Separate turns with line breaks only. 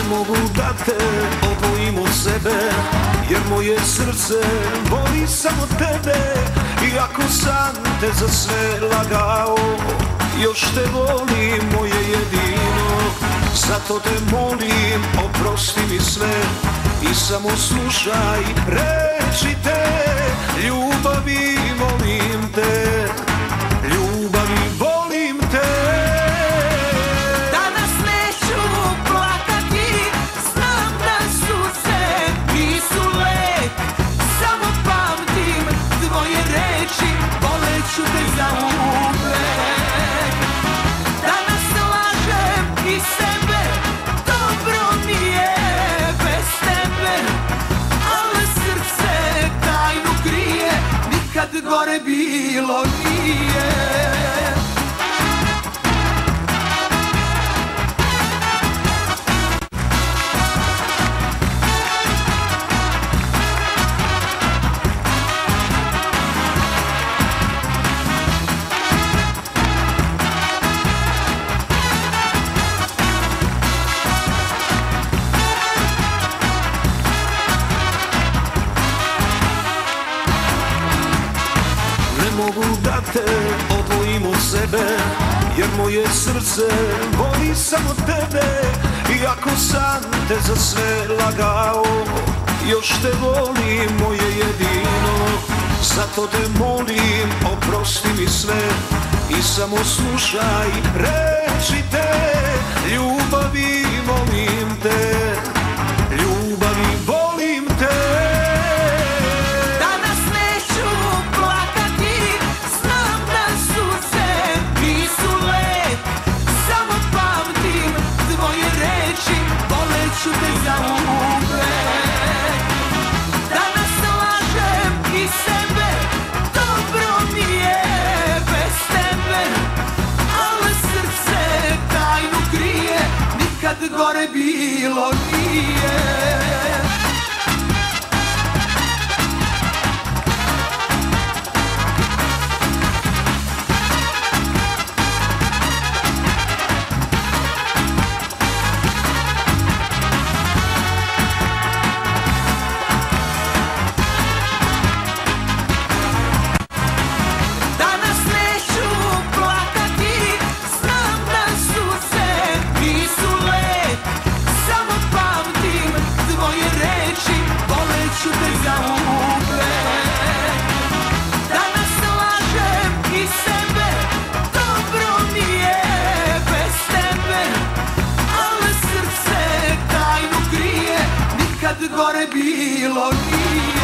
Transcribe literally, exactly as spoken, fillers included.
mogu da te odvojim od sebe, jer moje srce voli samo tebe. I ako sam te za sve lagao, još te volim moje jedino. Zato te molim, oprosti mi sve i samo slušaj reči te. Ljubavi volim te, ljubavi volim te.
Danas neću plakati, znam da suze nisu lek. Samo pamtim tvoje reči, voleću te zauvek. Danas lažem i sebe, dobro mi je bez tebe, ali srce tajnu krije, nikad gore bilo nije.
Ne mogu da te odvojim od sebe, jer moje srce voli samo tebe. I ako sam te za sve lagao, još te volim moje jedino. Zato te molim, oprosti mi sve i samo slušaj reči te. Ljubavi volim te, ljubavi volim te.
Danas neću plakati, znam da suze nisu lek. Samo pamtim tvoje reči, voleću te zauvek. Danas lažem i sebe, dobro mi je bez tebe, ali srce tajnu krije, nikad gore bilo nije. Danas neću plakati, znam da suze nisu lek. Samo pamtim tvoje reči, voleću te zauvek. Danas lažem i sebe, dobro mi je bez tebe, ali srce tajnu krije, nikad gore bilo nije.